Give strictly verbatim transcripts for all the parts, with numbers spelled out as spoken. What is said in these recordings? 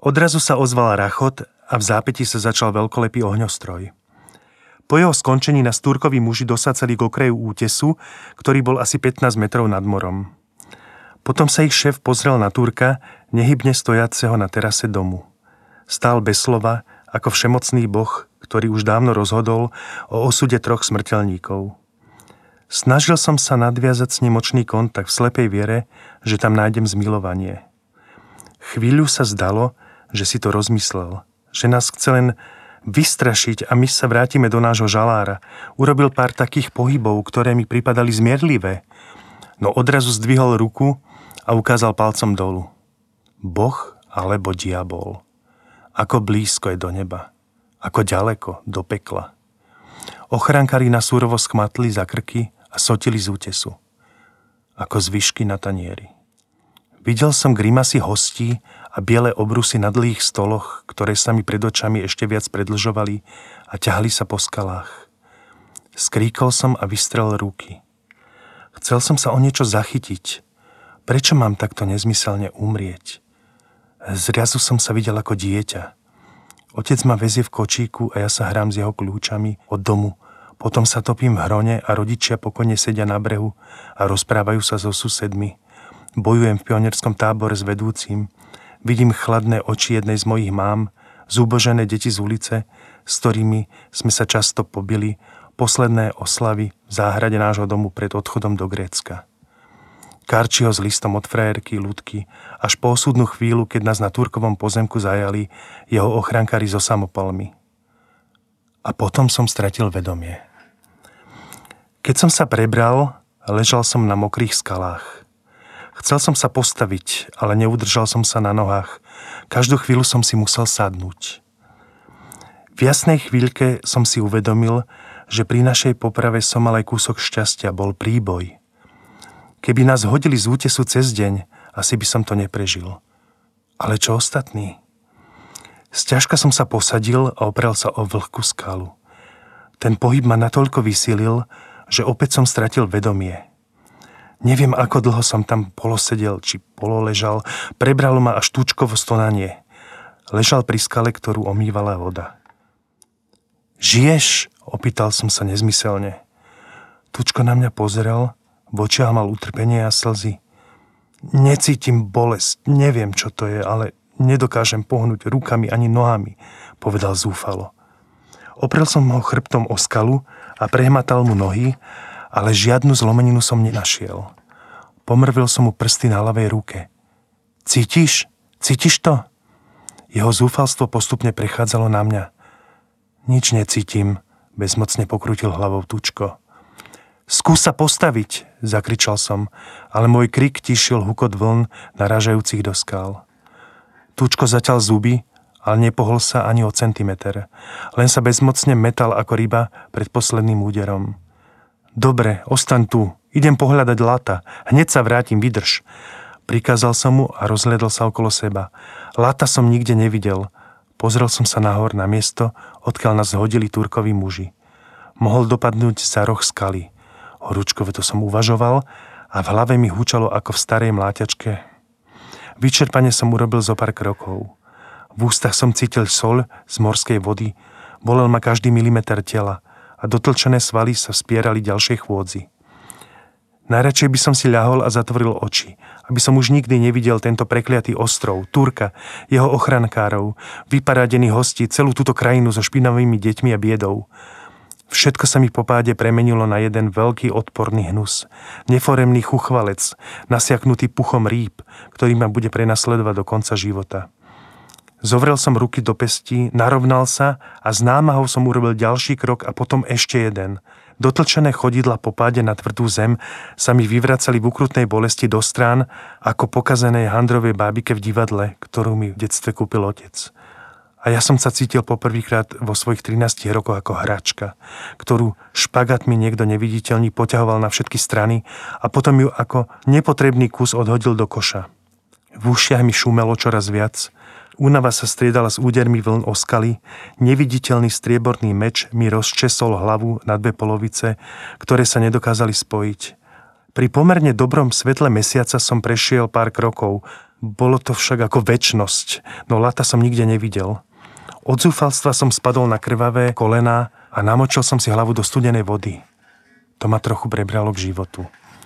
Odrazu sa ozval rachot a v zápätí sa začal veľkolepý ohňostroj. Po jeho skončení nás Turkovi muži dosacali k okraju útesu, ktorý bol asi pätnásť metrov nad morom. Potom sa ich šéf pozrel na Turka, nehybne stojaceho na terase domu. Stál bez slova, ako všemocný boh, ktorý už dávno rozhodol o osude troch smrteľníkov. Snažil som sa nadviazať s ním očný kontakt v slepej viere, že tam nájdem zmilovanie. Chvíľu sa zdalo, že si to rozmyslel, že nás chce len vystrašiť a my sa vrátime do nášho žalára. Urobil pár takých pohybov, ktoré mi pripadali zmierlivé, no odrazu zdvihol ruku a ukázal palcom dolu. Boh alebo diabol. Ako blízko je do neba, ako ďaleko do pekla. Ochránkári na súrovo schmatli za krky a sotili z útesu, ako zvyšky na tanieri. Videl som grimasy hostí a biele obrusy na dlhých stoloch, ktoré sa mi pred očami ešte viac predlžovali a ťahali sa po skalách. Skríkol som a vystrel ruky. Chcel som sa o niečo zachytiť. Prečo mám takto nezmyselne umrieť? Zrazu som sa videl ako dieťa. Otec ma vezie v kočíku a ja sa hrám s jeho kľúčami od domu. Potom sa topím v hrone a rodičia pokojne sedia na brehu a rozprávajú sa so susedmi. Bojujem v pionierskom tábore s vedúcim. Vidím chladné oči jednej z mojich mám, zúbožené deti z ulice, s ktorými sme sa často pobili, posledné oslavy v záhrade nášho domu pred odchodom do Grécka. Karčiho s listom od frajerky Ľudky, až po osudnú chvíľu, keď nás na Turkovom pozemku zajali jeho ochránkári so samopalmi. A potom som stratil vedomie. Keď som sa prebral, ležal som na mokrých skalách. Chcel som sa postaviť, ale neudržal som sa na nohách. Každú chvíľu som si musel sadnúť. V jasnej chvíľke som si uvedomil, že pri našej poprave som mal aj kúsok šťastia, bol príboj. Keby nás hodili z útesu cez deň, asi by som to neprežil. Ale čo ostatní? Sťažka som sa posadil a oprel sa o vlhkú skalu. Ten pohyb ma natoľko vysilil, že opäť som stratil vedomie. Neviem, ako dlho som tam polosedel, či pololežal, prebralo ma až tučkovo stonanie. Ležal pri skale, ktorú omývala voda. Žiješ? Opýtal som sa nezmyselne. Tučko na mňa pozeral, v očiach mal utrpenie a slzy. Necítim bolesť, neviem, čo to je, ale nedokážem pohnúť rukami ani nohami, povedal zúfalo. Oprel som ho chrbtom o skalu a prehmatal mu nohy, ale žiadnu zlomeninu som nenašiel. Pomrvil som mu prsty na ľavej ruke. Cítiš? Cítiš to? Jeho zúfalstvo postupne prechádzalo na mňa. Nič necítim, bezmocne pokrútil hlavou Tučko. Skús sa postaviť, zakričal som, ale môj krik tišil hukot vln narážajúcich do skál. Tučko zaťal zuby, ale nepohol sa ani o centimeter. Len sa bezmocne metal ako ryba pred posledným úderom. Dobre, ostaň tu, idem pohľadať Lata, hneď sa vrátim, vydrž. Prikázal som mu a rozhľadol sa okolo seba. Lata som nikde nevidel. Pozrel som sa nahor na miesto, odkiaľ nás hodili Turkovi muži. Mohol dopadnúť za roh skaly. Horúčkové to som uvažoval a v hlave mi húčalo ako v starej mláťačke. Vyčerpane som urobil zo pár krokov. V ústach som cítil soľ z morskej vody, bolel ma každý milimeter tela a dotlčené svaly sa vspierali ďalšej chôdzi. Najradšej by som si ľahol a zatvoril oči, aby som už nikdy nevidel tento prekliatý ostrov, Turka, jeho ochrankárov, vyparádených hostí, celú túto krajinu so špinavými deťmi a biedou. Všetko sa mi po páde premenilo na jeden veľký odporný hnus, neforemný chuchvalec, nasiaknutý puchom rýb, ktorý ma bude prenasledovať do konca života. Zovrel som ruky do pestí, narovnal sa a s námahou som urobil ďalší krok a potom ešte jeden. Dotlčené chodidla po páde na tvrdú zem sa mi vyvracali v ukrutnej bolesti do strán ako pokazenej handrovej bábike v divadle, ktorú mi v detstve kúpil otec. A ja som sa cítil poprvýkrát vo svojich trinástich rokoch ako hračka, ktorú špagátmi niekto neviditeľný poťahoval na všetky strany a potom ju ako nepotrebný kus odhodil do koša. V ušiach mi šumelo čoraz viac. Únava sa striedala s údermi vln o skaly, neviditeľný strieborný meč mi rozčesol hlavu na dve polovice, ktoré sa nedokázali spojiť. Pri pomerne dobrom svetle mesiaca som prešiel pár krokov. Bolo to však ako večnosť, no Lata som nikde nevidel. Od zúfalstva som spadol na krvavé kolená a namočil som si hlavu do studenej vody. To ma trochu prebralo k životu.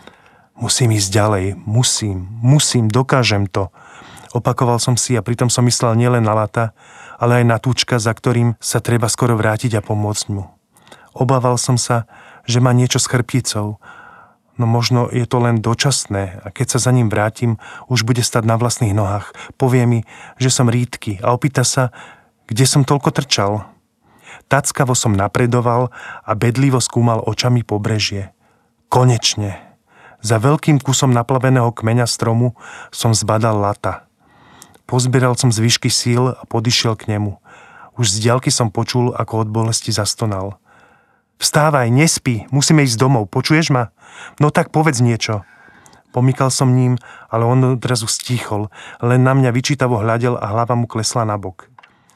Musím ísť ďalej, musím, musím, dokážem to. Opakoval som si a pritom som myslel nielen na Lata, ale aj na Tučka, za ktorým sa treba skoro vrátiť a pomôcť mu. Obával som sa, že má niečo s chrbticou, no možno je to len dočasné a keď sa za ním vrátim, už bude stať na vlastných nohách. Povie mi, že som rýdky a opýta sa, kde som toľko trčal. Tackavo som napredoval a bedlivo skúmal očami pobrežie. Konečne. Za veľkým kusom naplaveného kmeňa stromu som zbadal Lata. Pozbieral som zvyšky síl a podišiel k nemu. Už z diaľky som počul, ako od bolesti zastonal. Vstávaj, nespí, musíme ísť domov, počuješ ma? No tak povedz niečo. Pomykal som ním, ale on odrazu stíchol, len na mňa vyčítavo hľadel a hlava mu klesla nabok.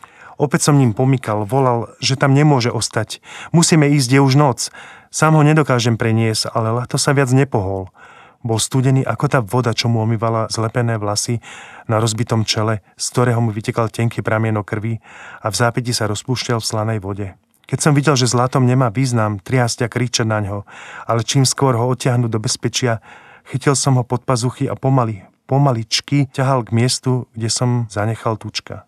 Opäť som ním pomykal, volal, že tam nemôže ostať. Musíme ísť, je už noc. Sám ho nedokážem preniesť, ale Lato sa viac nepohol. Bol studený ako tá voda, čo mu omývala zlepené vlasy na rozbitom čele, z ktorého mu vytekal tenký pramienok krvi a v zápäti sa rozpúšťal v slanej vode. Keď som videl, že s Latom nemá význam triasť a kričať na ňo, ale čím skôr ho odtiahnuť do bezpečia, chytil som ho pod pazuchy a pomaly, pomaličky ťahal k miestu, kde som zanechal Tučka.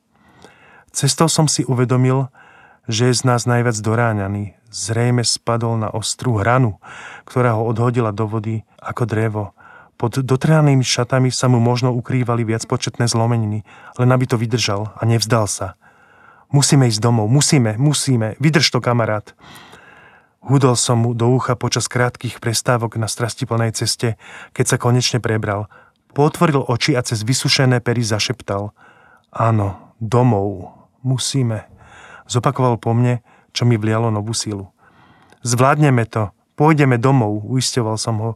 Cestou som si uvedomil, že je z nás najviac doráňaný. Zrejme spadol na ostrú hranu, ktorá ho odhodila do vody ako drevo. Pod dotrhanými šatami sa mu možno ukrývali viacpočetné zlomeniny, len aby to vydržal a nevzdal sa. Musíme ísť domov, musíme, musíme, vydrž to, kamarát. Hudol som mu do ucha počas krátkych prestávok na strastiplnej ceste, keď sa konečne prebral. Potvoril oči a cez vysušené pery zašeptal. Áno, domov, musíme. Zopakoval po mne, čo mi vlialo novú silu. Zvládneme to, pôjdeme domov, uisťoval som ho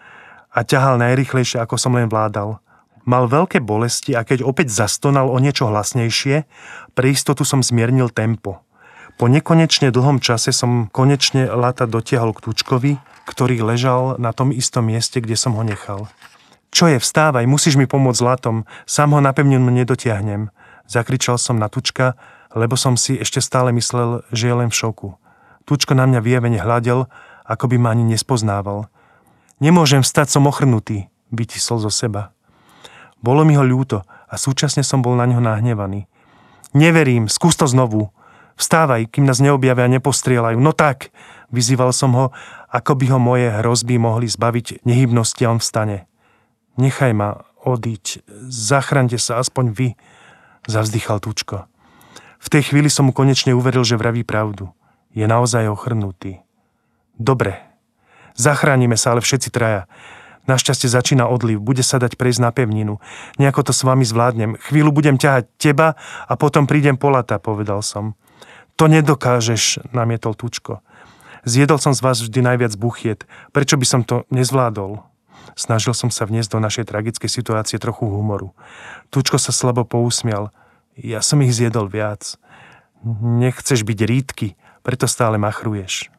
a ťahal najrýchlejšie, ako som len vládal. Mal veľké bolesti a keď opäť zastonal o niečo hlasnejšie, pre istotu som zmiernil tempo. Po nekonečne dlhom čase som konečne Lata dotiahol k Tučkovi, ktorý ležal na tom istom mieste, kde som ho nechal. Čo je, vstávaj, musíš mi pomôcť s Latom, sám ho na pevninu nedotiahnem. Zakričal som na Tučka, lebo som si ešte stále myslel, že je len v šoku. Tučko na mňa vyjavene hľadel, ako by ma ani nespoznával. Nemôžem vstať, som ochrnutý, vytisol zo seba. Bolo mi ho ľúto a súčasne som bol na ňo nahnevaný. Neverím, skús to znovu. Vstávaj, kým nás neobjavia a nepostrieľajú. No tak, vyzýval som ho, ako by ho moje hrozby mohli zbaviť nehybnosti a on vstane. Nechaj ma odíť, zachraňte sa aspoň vy, zavzdychal Tučko. V tej chvíli som mu konečne uveril, že vraví pravdu. Je naozaj ochrnutý. Dobre, zachránime sa, ale všetci traja. Našťastie začína odliv, bude sa dať prejsť na pevninu. Nejako to s vami zvládnem. Chvíľu budem ťahať teba a potom prídem po Lata, povedal som. To nedokážeš, namietol Tučko. Zjedol som z vás vždy najviac buchiet. Prečo by som to nezvládol? Snažil som sa vniesť do našej tragickej situácie trochu humoru. Tučko sa slabo pousmial. Ja som ich zjedol viac. Nechceš byť rýdky, preto stále machruješ.